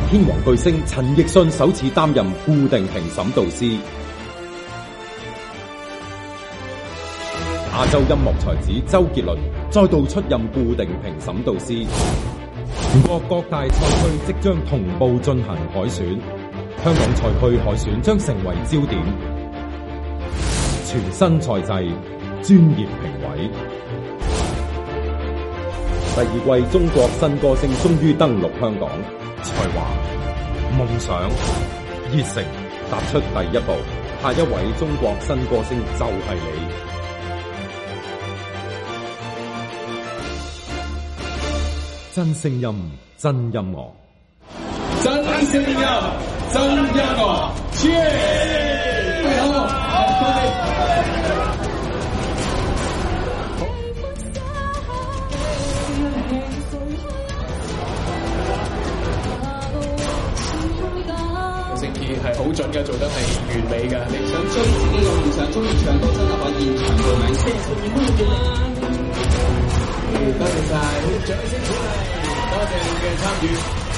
天王巨星陳奕迅首次擔任固定評審導師。亞洲音樂才子周杰倫再度出任固定評審導師。全國各大賽區即將同步進行海選，香港賽區海選將成為焦點。全新賽制，專業評委。第二季中國新歌聲終於登陸香港，才華、夢想、熱誠踏出第一步，下一位中國新歌聲就係你。真聲音，真音樂， 真聲音，真音樂。Cheers！ 好，多謝。誠意係好準嘅，做得係完美嘅。你想追自己嘅夢想，中意唱歌真係可以現場報名。多謝晒，掌聲鼓勵，多謝你嘅參與。